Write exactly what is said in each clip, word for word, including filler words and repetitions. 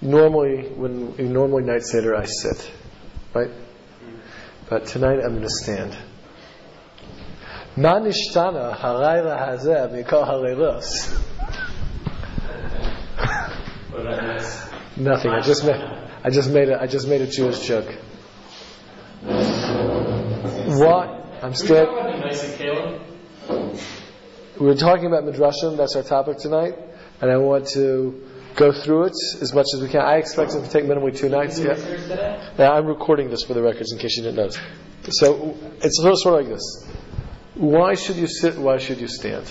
normally, when in normally night seder, I sit, right? But tonight I'm going to stand. Ma nishtana halayla hazeh mikol halaylos. Nothing. I just made. I just made a. I just made a Jewish joke. What? I'm still. We're talking about Midrashim. That's our topic tonight, and I want to go through it as much as we can. I expect it to take minimally two nights. Yeah. Now I'm recording this for the records in case you didn't notice. So it's sort of like this. Why should you sit? Why should you stand?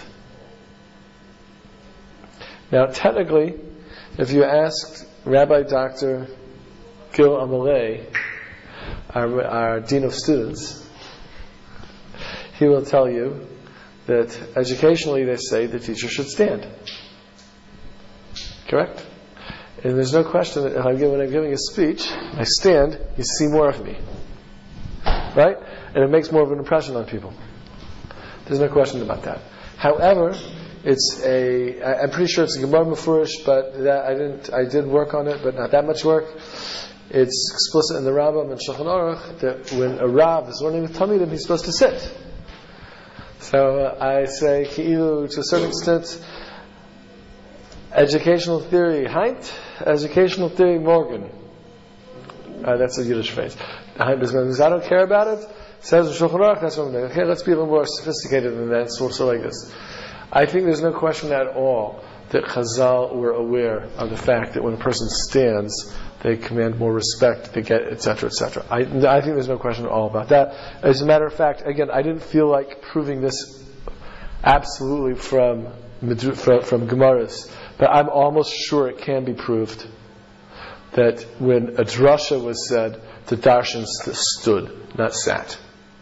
Now, technically, if you asked Rabbi Doctor Gil Amalei, our, our Dean of Students, he will tell you that educationally they say the teacher should stand. Correct? And there's no question that if I'm giving, when I'm giving a speech, I stand, you see more of me. Right? And it makes more of an impression on people. There's no question about that. However, it's a, I'm pretty sure it's a Gemara Mefurish, but that I didn't, I did work on it, but not that much work. It's explicit in the Rambam and Shulchan Aruch that when a Rav is learning with Talmidim, he's supposed to sit. So uh, I say, Ki'ilu, to a certain extent, educational theory, Heint, educational theory, Morgan. Uh, that's a Yiddish phrase. Heint means I don't care about it. Says Shulchan Aruch, that's what I'm doing. Okay, let's be a little more sophisticated than that, sort of like this. I think there's no question at all that Chazal were aware of the fact that when a person stands, they command more respect, they get, et cetera, et cetera. I, I think there's no question at all about that. As a matter of fact, again, I didn't feel like proving this absolutely from from, from Gemaras, but I'm almost sure it can be proved that when a drasha was said, the darshan stood, not sat.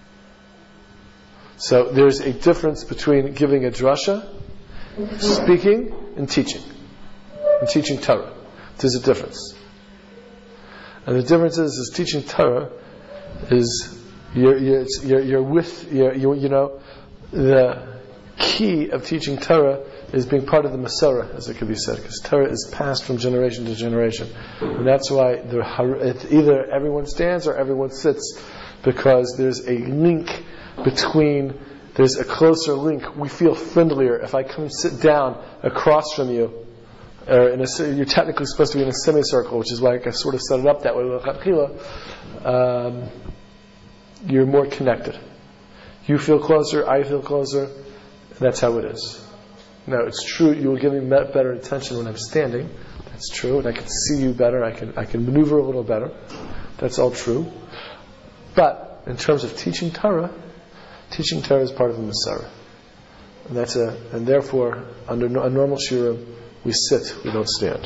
So there's a difference between giving a drasha, speaking, and teaching. And teaching Torah. There's a difference. And the difference is, is teaching Torah is you're, you're, you're, you're with, you're, you you know, the key of teaching Torah is being part of the Masorah, as it could be said, because Torah is passed from generation to generation. And that's why the, either everyone stands or everyone sits, because there's a link between, there's a closer link. We feel friendlier if I come sit down across from you. Or in a, you're technically supposed to be in a semicircle, which is why I sort of set it up that way. Um, you're more connected. You feel closer, I feel closer, and that's how it is. Now, it's true, you will give me better attention when I'm standing. That's true, and I can see you better, I can I can maneuver a little better. That's all true. But, in terms of teaching Torah, teaching Torah is part of the Masorah. And that's a, and therefore, under a normal shiur, we sit, we don't stand.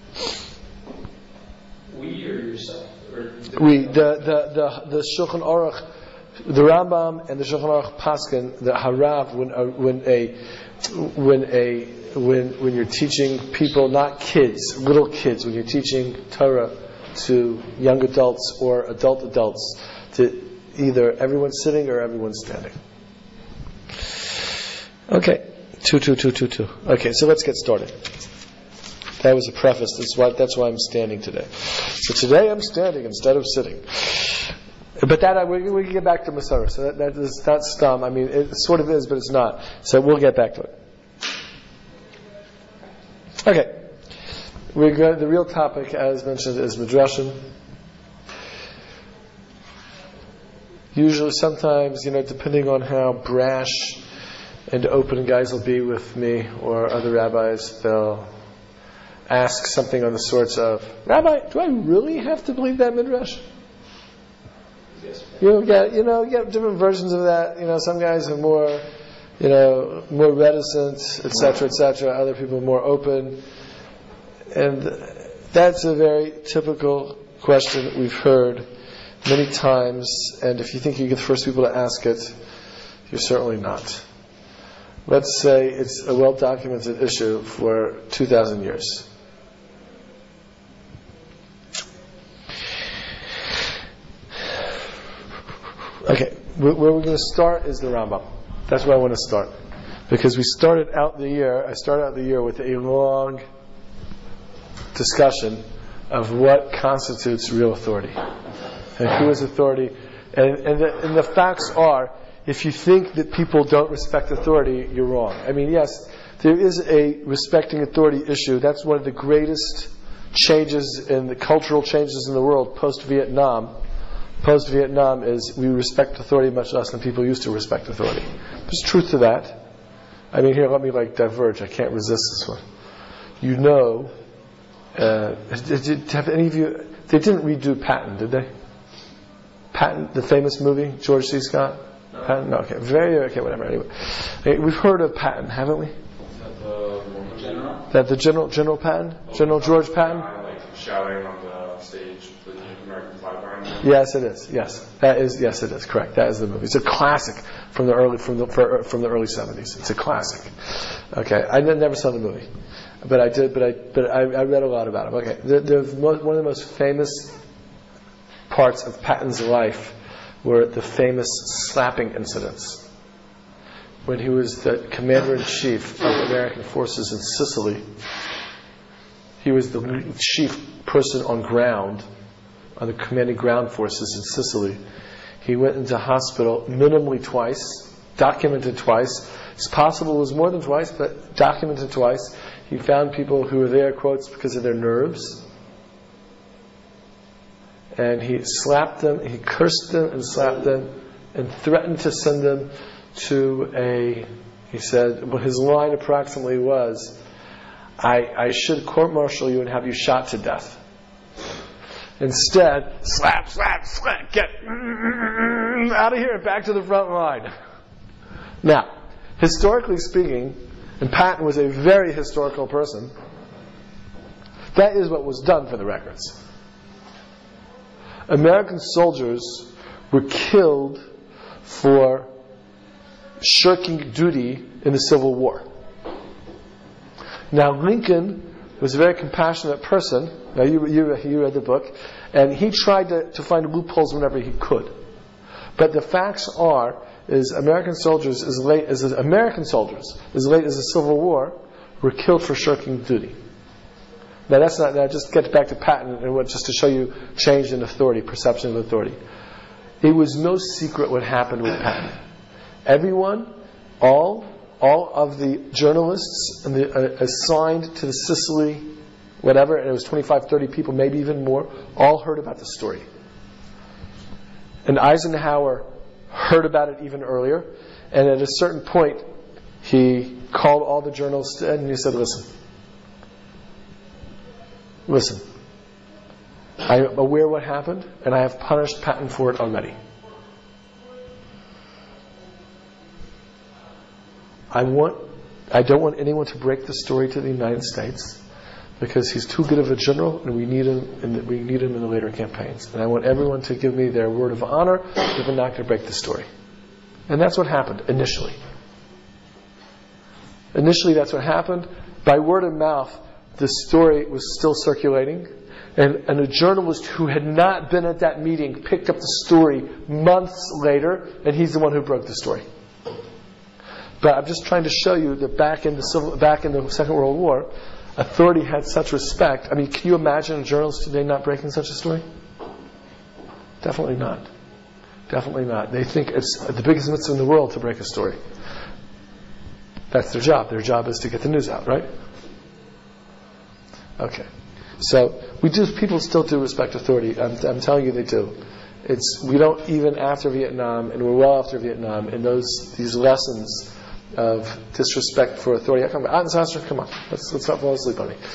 We or yourself? Or we, the, the, the, the Shulchan Aruch, the Rambam and the Shulchan Aruch Paskin, the Harav, when a, when a, when a, when, when you're teaching people, not kids, little kids, when you're teaching Torah to young adults or adult adults, to either everyone sitting or everyone standing. Okay. Two, two, two, two, two. Okay, so let's get started. That was a preface. That's why, that's why I'm standing today. So today I'm standing instead of sitting. But that, I, we, we can get back to Masorah. So that, that is, that's dumb. I mean, it sort of is, but it's not. So we'll get back to it. Okay. We go, the real topic, as mentioned, is Midrashim. Usually, sometimes, you know, depending on how brash and open guys will be with me or other rabbis, they'll ask something on the sorts of, Rabbi, do I really have to believe that midrash? Yes. You get, you know, you get different versions of that. You know, some guys are more, you know, more reticent, et cetera, et cetera. Other people are more open, and that's a very typical question that we've heard many times. And if you think you're the first people to ask it, you're certainly not. Let's say it's a well-documented issue for two thousand years. Okay, where we're going to start is the Rambam. That's where I want to start. Because we started out the year, I started out the year with a long discussion of what constitutes real authority and who is authority. And, and, the, and the facts are, if you think that people don't respect authority, you're wrong. I mean, yes, there is a respecting authority issue. That's one of the greatest changes in the cultural changes in the world post-Vietnam. Post-Vietnam is we respect authority much less than people used to respect authority. There's truth to that. I mean, here, let me like diverge. I can't resist this one. You know, uh, did, did, have any of you? They didn't redo Patton, did they? Patton, the famous movie, George C. Scott. No. Patton, no, okay, very okay, whatever. Anyway, hey, we've heard of Patton, haven't we? Is that the general? That the general, General Patton, oh, General George Patton. I like shouting on the stage, the American flag behind him. Yes, it is. Yes, that is. Yes, it is. Correct. That is the movie. It's a classic from the early from the for, from the early seventies. It's a classic. Okay, I never saw the movie, but I did. But I but I, I read a lot about him. Okay, the, the, one of the most famous parts of Patton's life were the famous slapping incidents when he was the commander-in-chief of American forces in Sicily. He was the chief person on ground, on the commanding ground forces in Sicily. He went into hospital minimally twice, documented twice. It's possible it was more than twice, but documented twice. He found people who were there, quotes, because of their nerves. And he slapped them, he cursed them and slapped them, and threatened to send them to a, he said, well, his line approximately was, I, I should court-martial you and have you shot to death. Instead, slap, slap, slap, get out of here, back to the front line. Now, historically speaking, and Patton was a very historical person, that is what was done for the records. American soldiers were killed for shirking duty in the Civil War. Now, Lincoln was a very compassionate person. Now, you, you, you read the book, and he tried to, to find loopholes whenever he could. But the facts are, is American soldiers, as late as American soldiers, as late as the Civil War, were killed for shirking duty. Now, that's not. Now, just get back to Patton and what, just to show you change in authority, perception of authority. It was no secret what happened with Patton. Everyone, all. All of the journalists and the, uh, assigned to the Sicily, whatever, and it was twenty-five, thirty people, maybe even more, all heard about the story. And Eisenhower heard about it even earlier, and at a certain point, he called all the journalists in and he said, listen, listen, I am aware what happened, and I have punished Patton for it already. I want, I don't want anyone to break the story to the United States because he's too good of a general, and we need him. In we need him in the later campaigns. And I want everyone to give me their word of honor that they're not going to break the story. And that's what happened initially. Initially, that's what happened. By word of mouth, the story was still circulating, and, and a journalist who had not been at that meeting picked up the story months later, and he's the one who broke the story. But I'm just trying to show you that back in the civil, back in the Second World War, authority had such respect. I mean, can you imagine a journalist today not breaking such a story? Definitely not. Definitely not. They think it's the biggest mitzvah in the world to break a story. That's their job. Their job is to get the news out, right? Okay. So we do. People still do respect authority. I'm, I'm telling you, they do. It's we don't even after Vietnam, and we're well after Vietnam. In those these lessons of disrespect for authority. Come on, come on. Let's let's not fall asleep on me.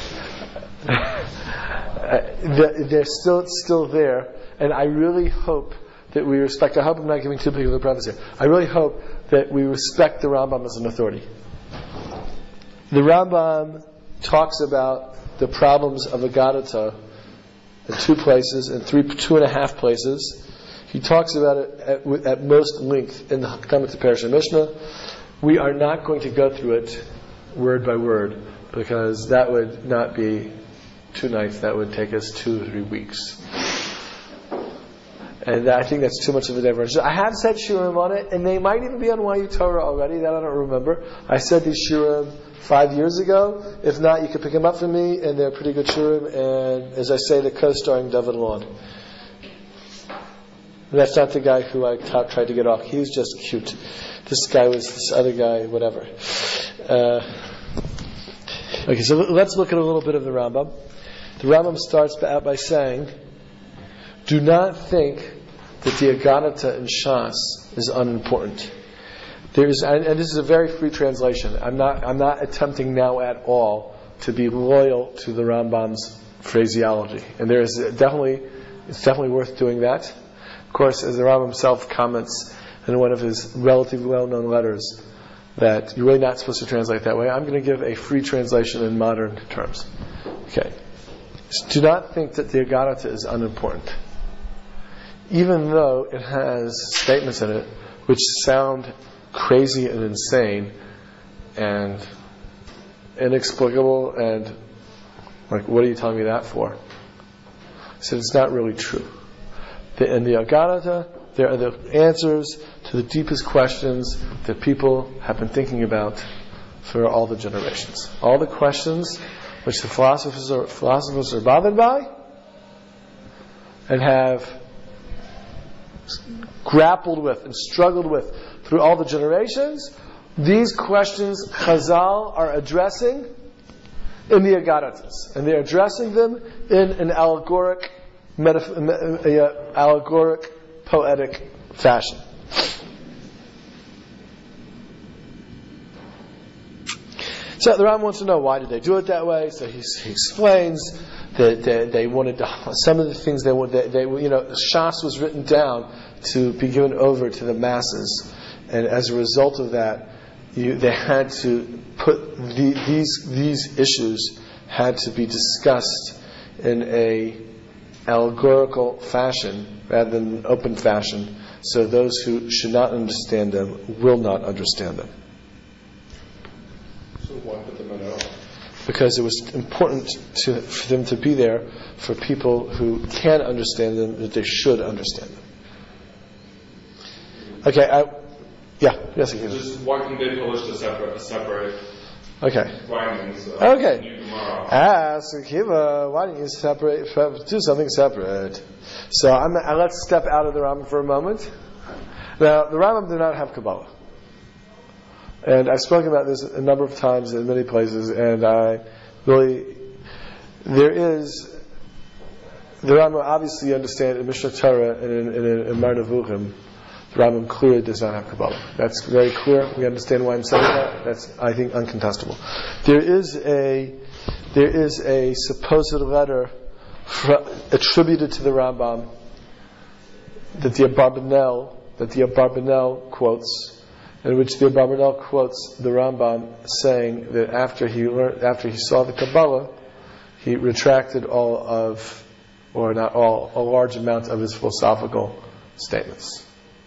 They're still still there, and I really hope that we respect. I hope I'm not giving too big of a preface here. I really hope that we respect the Rambam as an authority. The Rambam talks about the problems of Agadata in two places, in three, two and a half places. He talks about it at, at most length in the Hakdama to Parashat Mishnah. We are not going to go through it word by word because that would not be two nights. That would take us two or three weeks. And I think that's too much of a divergence. I have said shiurim on it, and they might even be on Y U Torah already. That I don't remember. I said these shiurim five years ago. If not, you can pick them up for me, and they're pretty good shiurim. And as I say, they're co-starring David Lawn. That's not the guy who I t- tried to get off. He was just cute. This guy was this other guy, whatever. Uh, okay, so let's look at a little bit of the Rambam. The Rambam starts out by saying, do not think that the Agadata in Shas is unimportant. There is, and, and this is a very free translation. I'm not, I'm not attempting now at all to be loyal to the Rambam's phraseology. And there is definitely, it's definitely worth doing that. Of course, as the Rambam himself comments in one of his relatively well-known letters, that you're really not supposed to translate that way. I'm going to give a free translation in modern terms. Okay. So do not think that the Agadata is unimportant. Even though it has statements in it which sound crazy and insane and inexplicable and like, what are you telling me that for? So it's not really true. The, in the Agadata, there are the answers to the deepest questions that people have been thinking about for all the generations. All the questions which the philosophers are, philosophers are bothered by and have grappled with and struggled with through all the generations, these questions Chazal are addressing in the Agadatas. And they're addressing them in an allegoric, metaf- uh, allegoric, poetic fashion. So the Ram wants to know, why did they do it that way? So he, he explains that they, they wanted to, some of the things they wanted, they, they, you know, Shas was written down to be given over to the masses, and as a result of that, you, they had to put the, these these issues had to be discussed in a allegorical fashion rather than an open fashion, so those who should not understand them will not understand them. Why put them in at all? Because it was important to, for them to be there for people who can understand them, that they should understand them. Okay, I, yeah, yes, I can. Just why couldn't they publish the separate, separate okay. writings? Uh, Okay. New Gemara? Ask Akiva, why don't you separate, do something separate? So I'm, uh, let's step out of the Rambam for a moment. Now, the Rambam did not have Kabbalah. And I've spoken about this a number of times in many places, and I really, there is, the Rambam obviously understand in Mishnah Torah and in, in, in Mar Nevuchim, the Rambam clearly does not have Kabbalah. That's very clear. We understand why I'm saying that. That's, I think, uncontestable. There is a, there is a supposed letter fr- attributed to the Rambam that the Abarbanel, that the Abarbanel quotes, in which the Abarbanel quotes the Rambam saying that after he learned, after he saw the Kabbalah, he retracted all of, or not all, a large amount of his philosophical statements.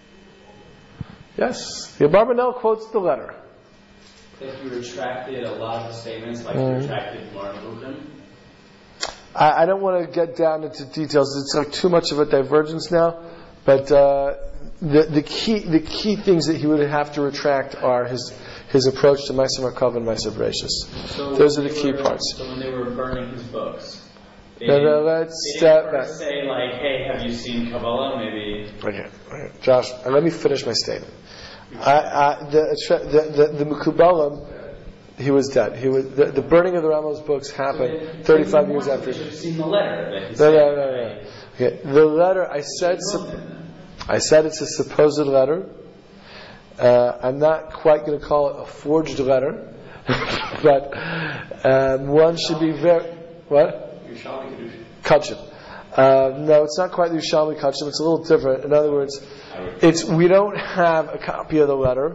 Yes, the Abarbanel quotes the letter. That he retracted a lot of the statements, like Mm. he retracted Mar Nevuchim. I, I don't want to get down into details. It's like too much of a divergence now. But uh, the the key the key things that he would have to retract are his his approach to Ma'aser Merkava and Ma'aser Bereishis. So Those are the when key they were- parts. So when they were burning his books, they No, didn't, no, let's they step didn't back. first say like, "Hey, have you seen Kabbalah?" Maybe. Okay, okay. Josh, uh, let me finish my statement. I, I, the, the the the Mekubalim, he was dead. He was the, the burning of the Rambam's books happened thirty-five years after. You should have seen the letter that he No, said. no, no, no. Okay, the letter I said. Sup- I said it's a supposed letter. Uh, I'm not quite going to call it a forged letter, but um, one should be very what? Kachim. Uh, no, it's not quite the Yerushalmi Kachim. It's a little different. In other words, it's we don't have a copy of the letter.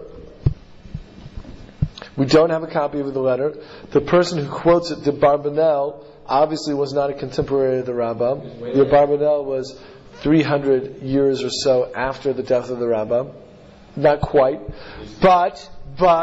We don't have a copy of the letter. The person who quotes it, the Abarbanel, obviously was not a contemporary of the Rambam. The Abarbanel was three hundred years or so after the death of the Rambam. Not quite. But, but,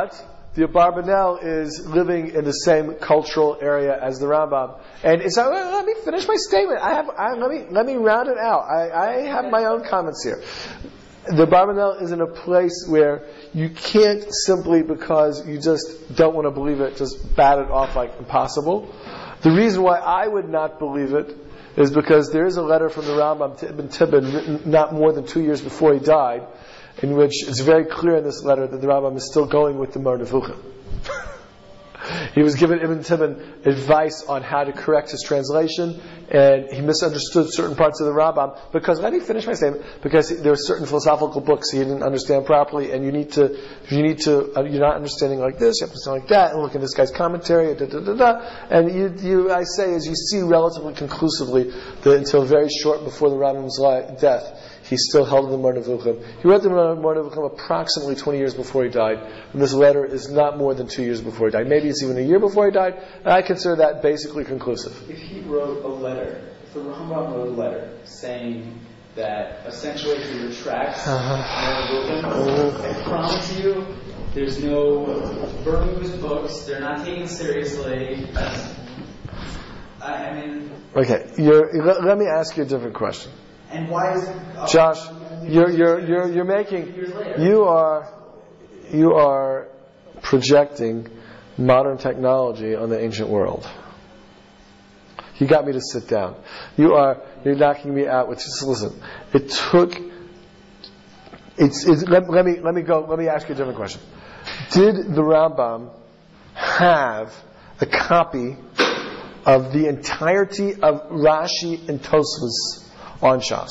the Abarbanel is living in the same cultural area as the Rambam. And it's, uh, let me finish my statement. I have, I, let me, let me round it out. I, I have my own comments here. The Abarbanel is in a place where you can't simply, because you just don't want to believe it, just bat it off like impossible. The reason why I would not believe it is because there is a letter from the Rambam to Ibn Tibbon written not more than two years before he died, in which it's very clear in this letter that the Rambam is still going with the Mar Nevuchim. He was given Ibn Tibbon advice on how to correct his translation, and he misunderstood certain parts of the Rambam because, let me finish my statement, because there are certain philosophical books he didn't understand properly, and you need to, you need to, uh, you're not understanding like this, you have to understand like that, and look at this guy's commentary, da da da da, and you, you, I say, as you see relatively conclusively, that until very short before the Rambam's li- death, he still held the Mar Nevuchim. He wrote the Mar Nevuchim approximately twenty years before he died, and this letter is not more than two years before he died. Maybe it's even a year before he died, and I consider that basically conclusive. If he wrote a letter, if the Rambam wrote a letter saying that essentially he retracts Mar Nevuchim, I promise you, there's no burning his books, they're not taken seriously. I, I mean... Okay, you're, let, let me ask you a different question. And why is it... Josh, you're, you're, you're, you're making, you are, you are projecting modern technology on the ancient world. You got me to sit down. You are, you're knocking me out with, just listen, it took, it's, it's let, let me, let me go, let me ask you a different question. Did the Rambam have a copy of the entirety of Rashi and Tosfos on Shas?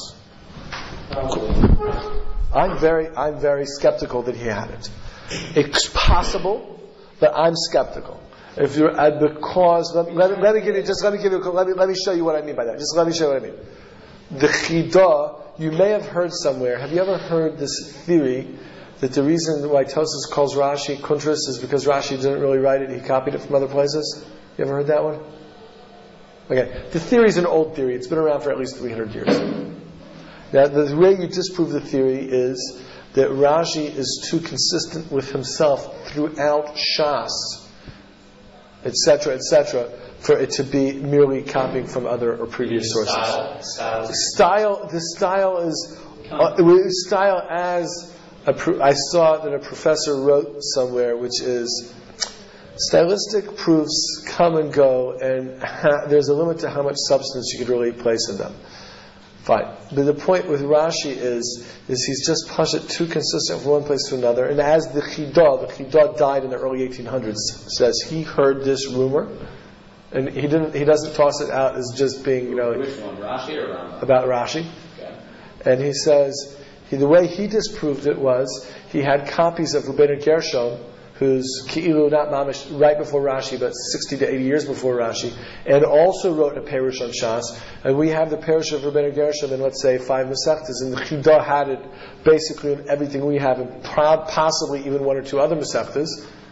I'm very, I'm very skeptical that he had it. It's possible, but I'm skeptical. If you're uh, because let, let, let me give you just let me give you let me let me show you what I mean by that. Just let me show you what I mean. The Chidah, you may have heard somewhere. Have you ever heard this theory that the reason why Tosfos calls Rashi Kuntras is because Rashi didn't really write it; he copied it from other places? You ever heard that one? Okay, the theory is an old theory. It's been around for at least three hundred years. Now, the way you disprove the theory is that Rashi is too consistent with himself throughout Shas, et cetera, et cetera, for it to be merely copying from other or previous sources. Style, style. style the style is uh, style as a pro- I saw that a professor wrote somewhere, which is stylistic proofs come and go, and ha- there's a limit to how much substance you could really place in them. Fine. But the point with Rashi is, is he's just pashut too consistent from one place to another. And as the Chidah, the Chidah died in the early eighteen hundreds, says he heard this rumor, and he didn't. He doesn't toss it out as just being, you know, which one, Rashi or Rambam? About Rashi. Okay. And he says he, the way he disproved it was he had copies of Rabbeinu Gershom, who's Ki'ilu, not Mamish, right before Rashi, but sixty to eighty years before Rashi, and also wrote a Perush on Shas. And we have the Perush of Rabbeinu Gershom in, let's say, five Masechtas, and the Chidah had it basically in everything we have, and possibly even one or two other Masechtas.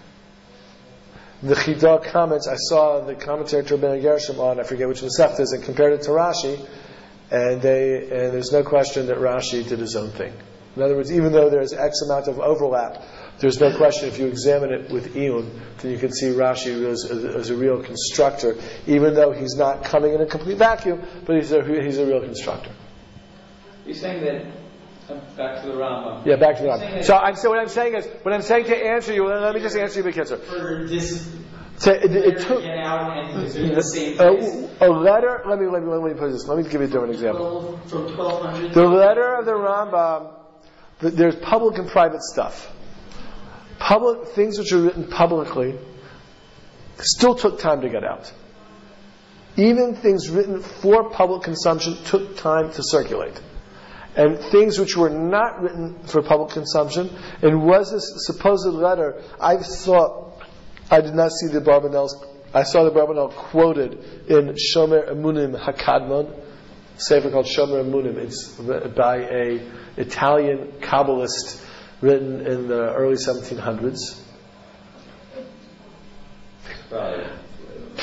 The Chidah comments, I saw the commentary to Rabbeinu Gershom on, I forget which Masechtas, and compared it to Rashi, and they, and there's no question that Rashi did his own thing. In other words, even though there's X amount of overlap, there's no question if you examine it with Iyun, then you can see Rashi as, as, as a real constructor, even though he's not coming in a complete vacuum, but he's a, he's a real constructor. You're saying that, uh, back to the Rambam. Yeah, back to the Rambam. So, I'm, so what I'm saying is, what I'm saying to answer you, let me just answer you, big answer. For this, so it, it took get out and it's in the same a, place. a letter. Let me let me let me put this. Let me give you a different example. From twelve hundred. The letter of the Rambam. The, there's public and private stuff. Public things which are written publicly still took time to get out. Even things written for public consumption took time to circulate. And things which were not written for public consumption, and was this supposed letter, I saw, I did not see the Barbanel's, I saw the Barbanel quoted in Shomer Emunim Hakadmon, a sefer called Shomer Emunim. It's by a Italian Kabbalist written in the early seventeen hundreds. Right.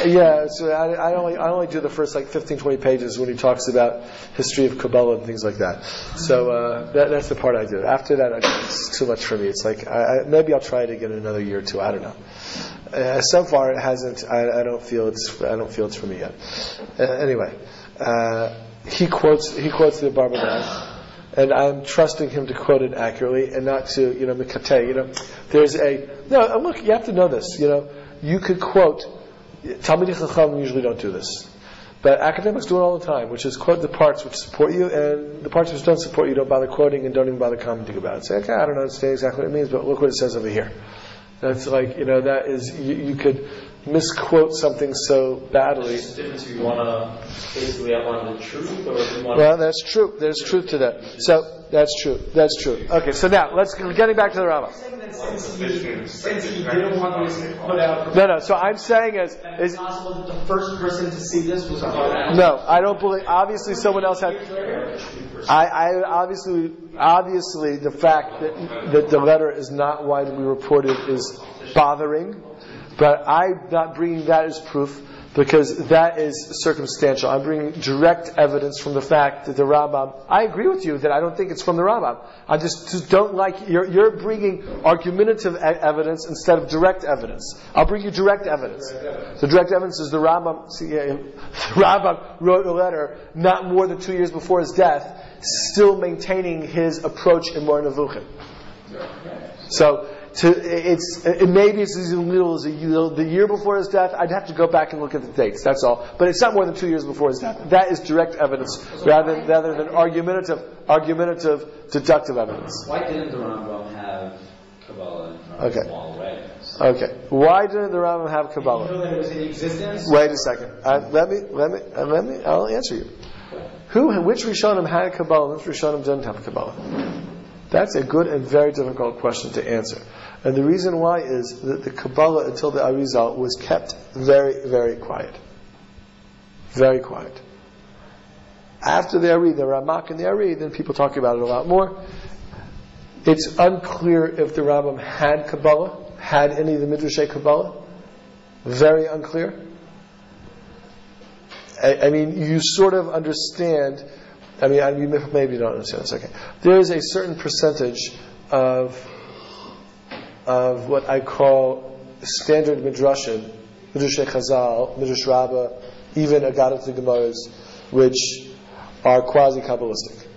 Yeah, so I, I only I only do the first like fifteen, twenty pages when he talks about history of Kabbalah and things like that. So uh, that, that's the part I do. After that, I, it's too much for me. It's like I, I, maybe I'll try it again in another year or two. I don't know. Uh, so far, it hasn't. I, I don't feel it's. I don't feel it's for me yet. Uh, anyway, uh, he quotes he quotes the Barbanel. And I'm trusting him to quote it accurately and not to, you know, mikateh. You know, there's a no. Look, you have to know this. You know, you could quote. Talmidei Chacham usually don't do this, but academics do it all the time, which is quote the parts which support you, and the parts which don't support you don't bother quoting and don't even bother commenting about it. Say, okay, I don't understand exactly what it means, but look what it says over here. That's like, you know, that is you, you could misquote something so badly. Is the difference if you want to basically outline the truth, or if you want well, that's true. There's truth to that. So that's true. That's true. Okay, so now let's getting back to the Rambam. Since he, since he didn't want to put out. No, no. So I'm saying is, is it possible that the first person to see this was God? No, I don't believe. Obviously, someone else had. I, I obviously, obviously, the fact that that the letter is not widely reported is bothering. But I'm not bringing that as proof because that is circumstantial. I'm bringing direct evidence from the fact that the Rambam. I agree with you that I don't think it's from the Rambam. I just, just don't like you're, you're bringing argumentative e- evidence instead of direct evidence. I'll bring you direct evidence. The direct evidence is the Rambam. See, yeah, the Rambam wrote a letter not more than two years before his death, still maintaining his approach in Moreh Nevuchim. So. To, it's it, maybe it's as little as a year, the year before his death. I'd have to go back and look at the dates. That's all. But it's not more than two years before his death. That is direct evidence rather than, rather than argumentative, argumentative, deductive evidence. Why didn't the Rambam have Kabbalah in okay. small writings? Okay. Why didn't the Rambam have Kabbalah? Did you know that it was in existence? Wait a second. Uh, let me let me uh, let me. I'll answer you. Who? Which Rishonim had Kabbalah? Which Rishonim didn't have Kabbalah? That's a good and very difficult question to answer. And the reason why is that the Kabbalah until the Arizal was kept very, very quiet. Very quiet. After the Ari, the Ramak and the Ari, then people talk about it a lot more. It's unclear if the Rambam had Kabbalah, had any of the Midrashay Kabbalah. Very unclear. I, I mean, you sort of understand. I mean, I, you maybe you don't understand this. Okay, there is a certain percentage of of what I call standard midrashim, midrashay Chazal, midrash Rabbah, even Agadat the Gemaras, which are quasi kabbalistic.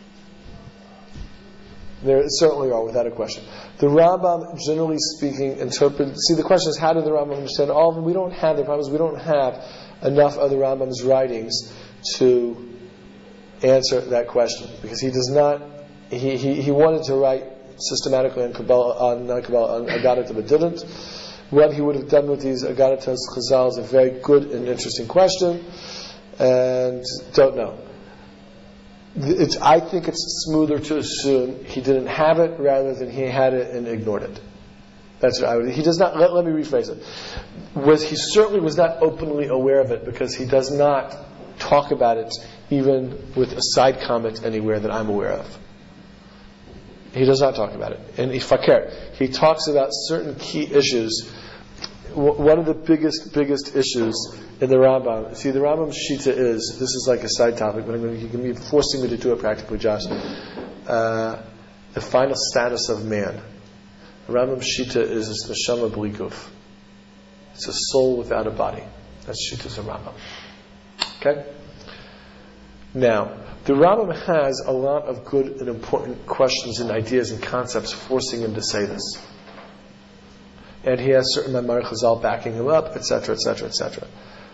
There certainly are, without a question. The Rambam, generally speaking, interprets. See, the question is, how did the Rambam understand all of them? We don't have the problems. We don't have enough of the Rambam's writings to answer that question, because he does not. He he, he wanted to write systematically on Kabbalah, on not Kabbalah, on Agadah, but didn't. What he would have done with these Agadah Chazal is a very good and interesting question, and don't know. It's, I think it's smoother to assume he didn't have it rather than he had it and ignored it. That's what I would. He does not. Let, let me rephrase it. Was he certainly was not openly aware of it, because he does not talk about it even with a side comment anywhere that I'm aware of. He does not talk about it. And Ifaker, he talks about certain key issues. One of the biggest, biggest issues in the Rambam. See, the Rambam's Shita is, this is like a side topic, but I'm going to, you can be forcing me to do it practically, Josh. Uh, the final status of man. The Rambam's Shita is this neshama b'li guf. It's a soul without a body. That's Shita's of Rambam. Okay? Now, the Rambam has a lot of good and important questions and ideas and concepts forcing him to say this. And he has certain Maimar Chazal backing him up, et cetera, et cetera, et cetera.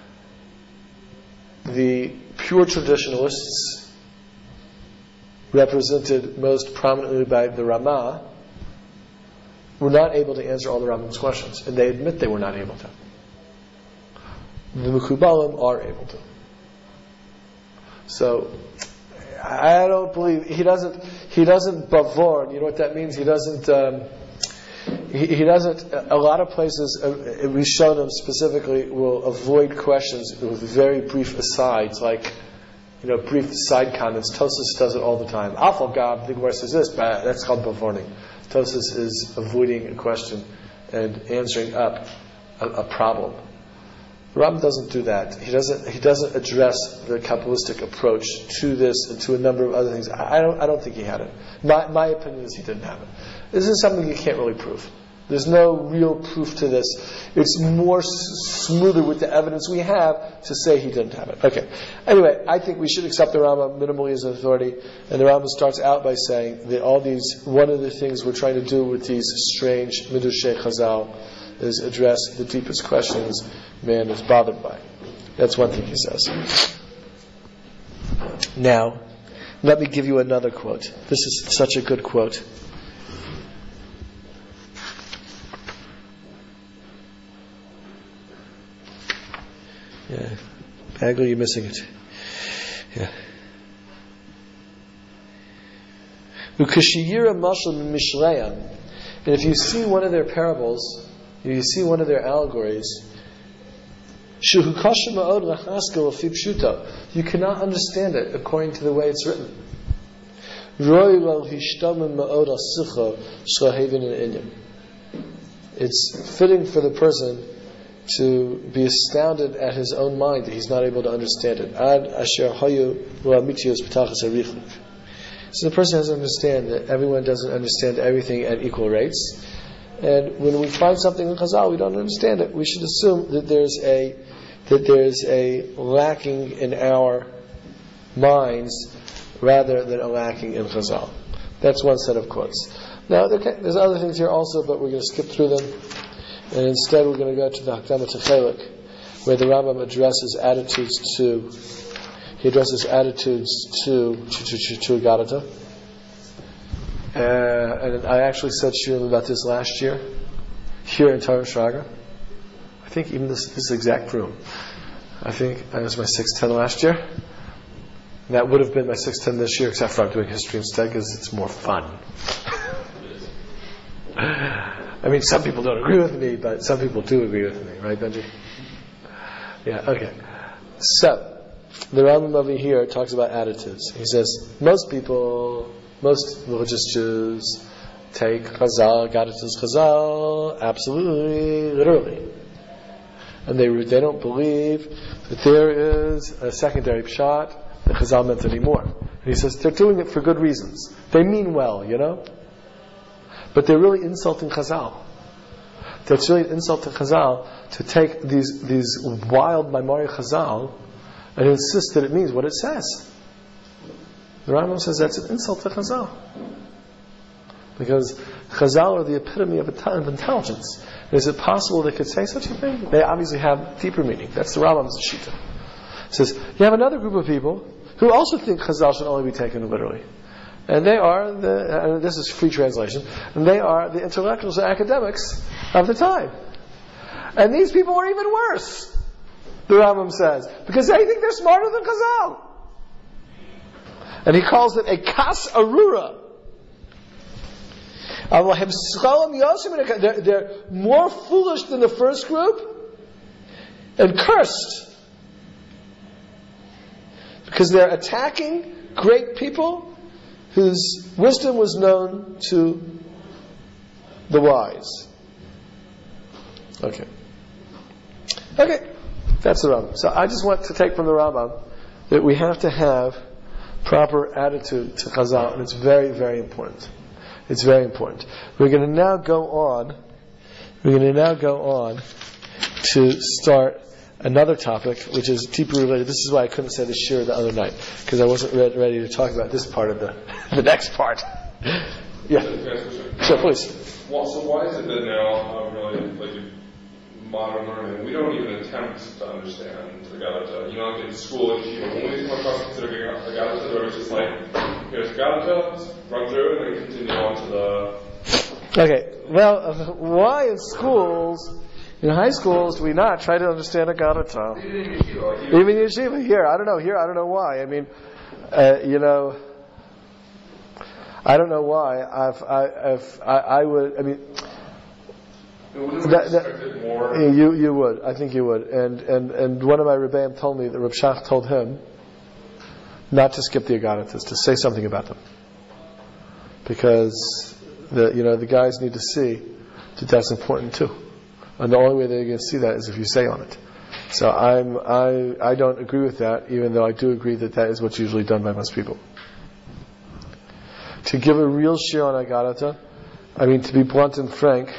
The pure traditionalists, represented most prominently by the Ramah, were not able to answer all the Rambam's questions, and they admit they were not able to. The Mekubalim are able to. So, I don't believe he doesn't. He doesn't bavorn. You know what that means? He doesn't. Um, he, he doesn't. A lot of places, uh, we show them specifically, will avoid questions with very brief asides, like, you know, brief side comments. Tosas does it all the time. Alpha Gab, the Gemara says this, but that's called bavorning. Tosas is avoiding a question and answering up a, a problem. The Rambam doesn't do that. He doesn't. He doesn't address the Kabbalistic approach to this and to a number of other things. I don't. I don't think he had it. My my opinion is he didn't have it. This is something you can't really prove. There's no real proof to this. It's more s- smoother with the evidence we have to say he didn't have it. Okay. Anyway, I think we should accept the Rambam minimally as an authority. And the Rambam starts out by saying that all these, one of the things we're trying to do with these strange Midushei Chazal is address the deepest questions man is bothered by. That's one thing he says. Now, let me give you another quote. This is such a good quote. Yeah, Bagley, you're missing it. Yeah. Ukashiyira mashal mishleim, and if you see one of their parables, you see one of their allegories, shuhu kasher ma'od lachaskil afi pshuto, you cannot understand it according to the way it's written. Roi lo hishtamim ma'od asicha shlahevin inyam. It's fitting for the person to be astounded at his own mind that he's not able to understand it. Ad asher hayu lo'amitios b'tachas harichlik. So the person has to understand that everyone doesn't understand everything at equal rates. And when we find something in Chazal we don't understand it, we should assume that there's a that there's a lacking in our minds rather than a lacking in Chazal. That's one set of quotes. Now, okay, there's other things here also, but we're going to skip through them. And instead we're going to go to the Hakdama Techelik, where the Rambam addresses attitudes to, he addresses attitudes to, to, to, to, to Agadata. Uh, and I actually said shiurim about this last year, here in Torah Shraga. I think even this, this exact room. I think that was my six ten last year. And that would have been my six ten this year, except for I'm doing history instead because it's more fun. I mean, some people don't agree with me, but some people do agree with me, right, Benji? Yeah, okay. So, the Rambam over here talks about attitudes. He says, most people, most religious Jews take Chazal, Gadatas Chazal, absolutely, literally. And they they don't believe that there is a secondary pshat that Chazal meant anymore. And he says, they're doing it for good reasons. They mean well, you know? But they're really insulting Chazal. That's really an insult to Chazal to take these these wild Maimari Chazal and insist that it means what it says. The Rambam says that's an insult to Chazal. Because Chazal are the epitome of intelligence. Is it possible they could say such a thing? They obviously have deeper meaning. That's the Rambam's shita. It says, you have another group of people who also think Chazal should only be taken literally. And they are the, and this is free translation, and they are the intellectuals and academics of the time. And these people are even worse, the Rambam says, because they think they're smarter than Chazal. And he calls it a kas arura. They're, they're more foolish than the first group and cursed. Because they're attacking great people whose wisdom was known to the wise. Okay. Okay. That's the Rambam. So I just want to take from the Rambam that we have to have proper attitude to Chazal, and it's very, very important. It's very important. We're going to now go on. We're going to now go on to start another topic, which is deeply related. This is why I couldn't say the shir the other night, because I wasn't re- ready to talk about this part of the the next part. Yeah. Sure, please. Well, so why is it that now, um, really, like in modern learning, we don't even attempt to understand the Gadata? You know, like in school, you know, when we come across considering the Gadata, or it's just like, here's Gadata, run through it, and then continue on to the... Okay, well, uh, why in schools, in high schools, do we not try to understand a Gadata? Even in yeshiva. Like Even in yeshiva, here, I don't know, here, I don't know why. I mean, uh, you know, I don't know why. I've, I, I've, I, I would, I mean, that, that, more. you you would, I think you would. And and, and one of my Rebbeim told me that Reb Shach told him not to skip the Agadatas, to say something about them, because the you know the guys need to see that that's important too, and the only way they're going to see that is if you say on it. So I'm, I, I don't agree with that, even though I do agree that that is what's usually done by most people. To give a real shir on Agarata, I mean, to be blunt and frank,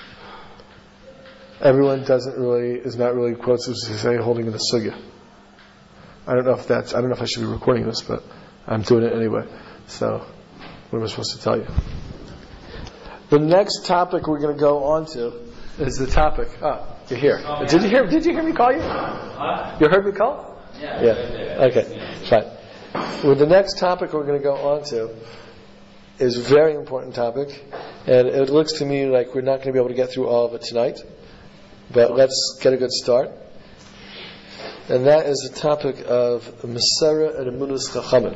everyone doesn't really, is not really, quotes as you say, holding in the sugya. I don't know if that's, I don't know if I should be recording this, but I'm doing it anyway. So, what am I supposed to tell you? The next topic we're going to go on to is the topic. Ah, you're here. Oh, did you hear? Did you hear me call you? Huh? You heard me call? Yeah. Yeah. Okay. Fine. Well, the next topic we're going to go on to is a very important topic, and it looks to me like we're not going to be able to get through all of it tonight. But let's get a good start. And that is the topic of Masera and Emunus Chachamim.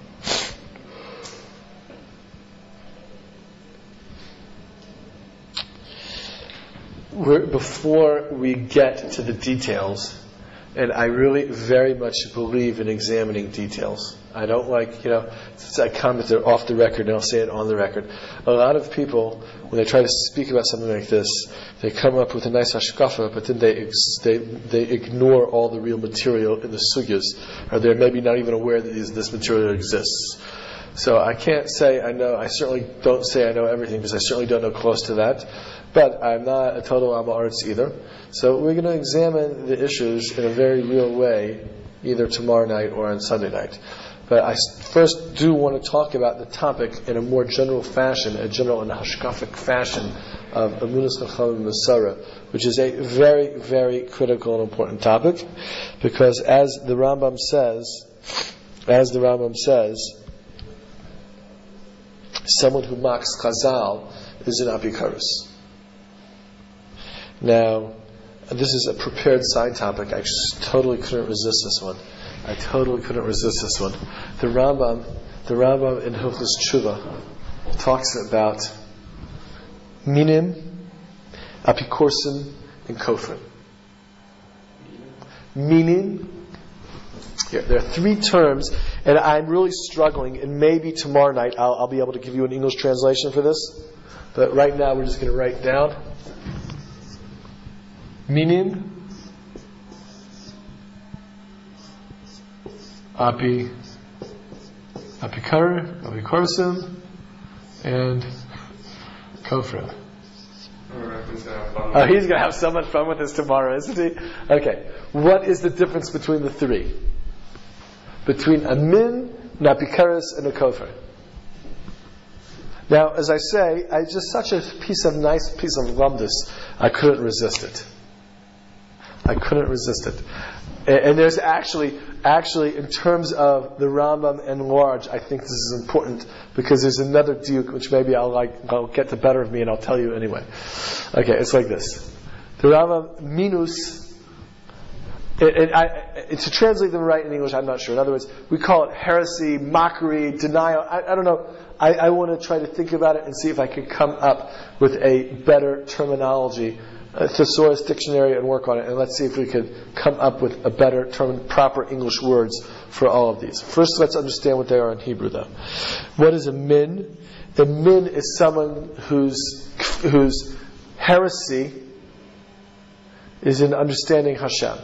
We're, before we get to the details, and I really very much believe in examining details. I don't like, you know, I commented off the record and I'll say it on the record. A lot of people, when they try to speak about something like this, they come up with a nice hashkafa, but then they they they ignore all the real material in the sugyas, or they're maybe not even aware that these, this material exists. So I can't say I know, I certainly don't say I know everything, because I certainly don't know close to that. But I'm not a total Am Ha'aretz either. So we're going to examine the issues in a very real way, either tomorrow night or on Sunday night. But I first do want to talk about the topic in a more general fashion, a general and hashkafic fashion of Emunus Chachamim Masera, which is a very, very critical and important topic, because as the Rambam says, as the Rambam says, someone who mocks Chazal is an Apikaros. Now, this is a prepared side topic. I just totally couldn't resist this one. I totally couldn't resist this one. The Rambam, the Rambam in Hilchos Tshuva talks about minim, apikorsim, and kofrim. Meaning, here, there are three terms, and I'm really struggling, and maybe tomorrow night I'll, I'll be able to give you an English translation for this. But right now we're just going to write down minim, api, apikar, apikorsim, and kofrim. Oh, he's going to have so much fun with this tomorrow, isn't he? Okay. What is the difference between the three? Between a min, an apikaris, and a kofar. Now, as I say, it's just such a piece of nice piece of lumdus, I couldn't resist it. I couldn't resist it. And, and there's actually, actually, in terms of the Rambam and large, I think this is important, because there's another diuk which maybe I'll like, I'll get the better of me and I'll tell you anyway. Okay, it's like this. The Rambam minus, it, it, I, it, to translate them right in English, I'm not sure. In other words, we call it heresy, mockery, denial. I, I don't know. I, I want to try to think about it and see if I can come up with a better terminology, a thesaurus dictionary, and work on it. And let's see if we could come up with a better term, proper English words for all of these. First, let's understand what they are in Hebrew, though. What is a min? A min is someone whose whose heresy is in understanding Hashem.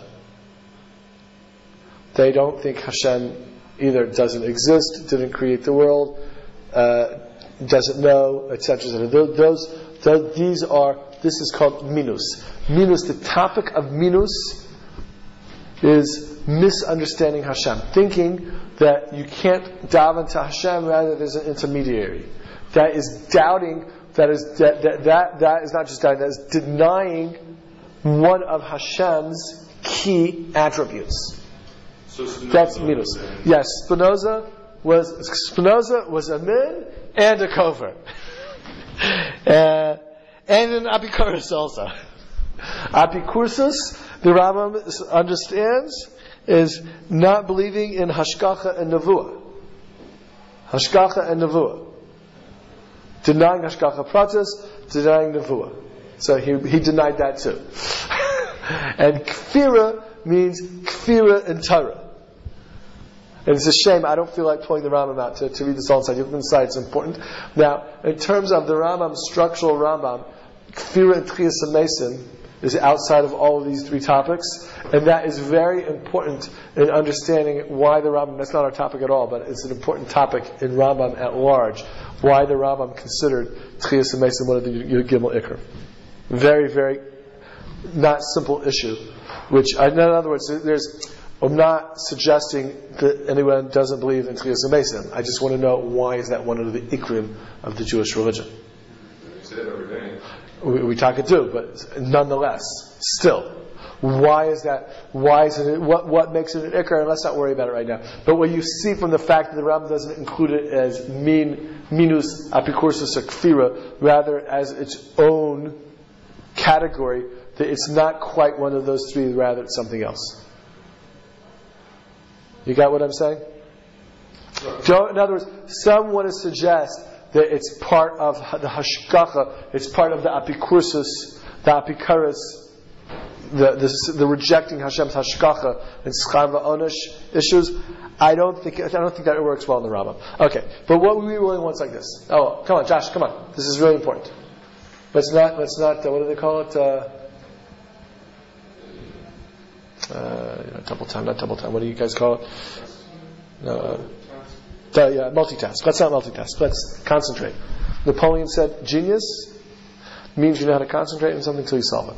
They don't think Hashem either doesn't exist, didn't create the world, uh, doesn't know, et cetera, et cetera. Those, those, these are. This is called minus. Minus. The topic of minus is misunderstanding Hashem, thinking that you can't daven to Hashem, rather there's an intermediary. That is doubting. That is that that that, that is not just doubting. That is denying one of Hashem's key attributes. So that's minus. Yes, Spinoza was Spinoza was a min and a kofar, uh, and an apikursus also. Apikursus, the Rambam understands, is not believing in hashgacha and nevuah. Hashgacha and nevuah, denying hashgacha pratis, denying nevuah. So he he denied that too. And kfira means kfira in Torah. And it's a shame, I don't feel like pulling the Rambam out to, to read this all inside. You look inside, it's important. Now, in terms of the Rambam, structural Rambam, kfira and tchiyas mason is outside of all of these three topics, and that is very important in understanding why the Rambam, that's not our topic at all, but it's an important topic in Rambam at large, why the Rambam considered Tchias HaMesim one of the Yud Gimel Ikar. Very, very not simple issue, which, in other words, there's, I'm not suggesting that anyone doesn't believe in Tchias HaMesim. I just want to know why is that one of the Ikrim of the Jewish religion. You say it every day. We, we talk it too, but nonetheless, still, why is that? Why is it? What what makes it an ikar? And let's not worry about it right now. But what you see from the fact that the Rambam doesn't include it as min minus apikursus or kfira, rather as its own category, that it's not quite one of those three, rather it's something else. You got what I'm saying? So, in other words, some want to suggest that it's part of the hashgacha, it's part of the apikursus, the apikaris, the, the the rejecting Hashem's hashgacha and schar va'onesh issues. I don't think I don't think that it works well in the Rambam. Okay, but what we really want is like this. Oh, come on, Josh, come on. This is really important. Let's not let's not. Uh, what do they call it? Uh, uh, you know, double time, not double time. What do you guys call it? No. Uh, Uh, yeah, multitask. Let's not multitask. Let's concentrate. Napoleon said, genius means you know how to concentrate on something until you solve it.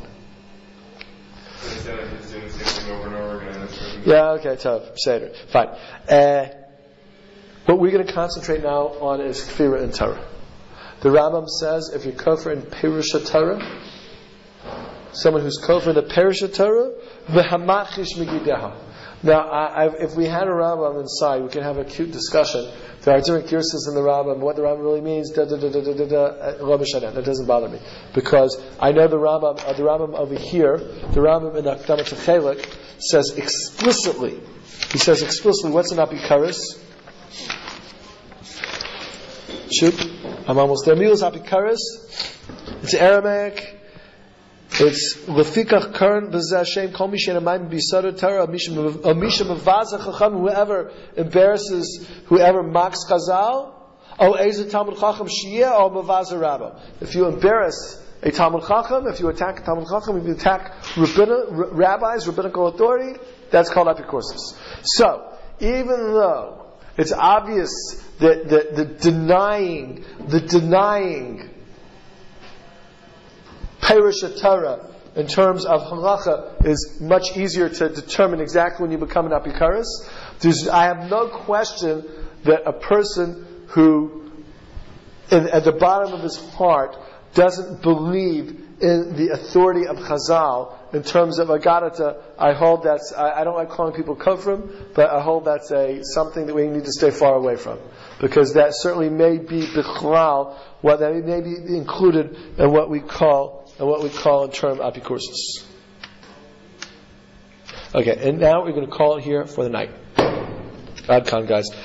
Yeah, okay, tough. Seder. Fine. Uh, what we're going to concentrate now on is Kfira and Torah. The Rambam says, if you're kofar in Perusha Torah, someone who's kofar in the Perusha Torah, v'hamachish migideha. Now, I, I've, if we had a Rambam inside, we could have a cute discussion. There are different girsas in the Rambam. What the Rambam really means, da da da da da da da. That doesn't bother me because I know the Rambam. Uh, the Rambam over here, the Rambam in Akdamat Chelik says explicitly. He says explicitly, what's an apikaris? Shoot, I'm almost there. Milas apikaris. It's Aramaic. It's lefikach karan b'zeh Hashem kol mi she'enamayim b'yisod Torah misha mevazeh chacham, whoever embarrasses, whoever mocks Chazal, o ezer Talmud Chacham shiyeh o mevazeh Rabba. If you embarrass a Talmud Chacham, if you attack a Talmud Chacham, if you attack rabbin, rabbis, rabbinical authority, that's called apikursus. So, even though it's obvious that the, the denying, the denying Perusha Torah in terms of halacha is much easier to determine exactly when you become an apikaris. There's, I have no question that a person who, in, at the bottom of his heart, doesn't believe in the authority of Chazal in terms of agadata. I hold that's. I, I don't like calling people kofrim, but I hold that's a something that we need to stay far away from, because that certainly may be bichlal, what that may be included in what we call. And what we call in term apikursus. Okay, and now we're going to call it here for the night. Ad Khan, guys.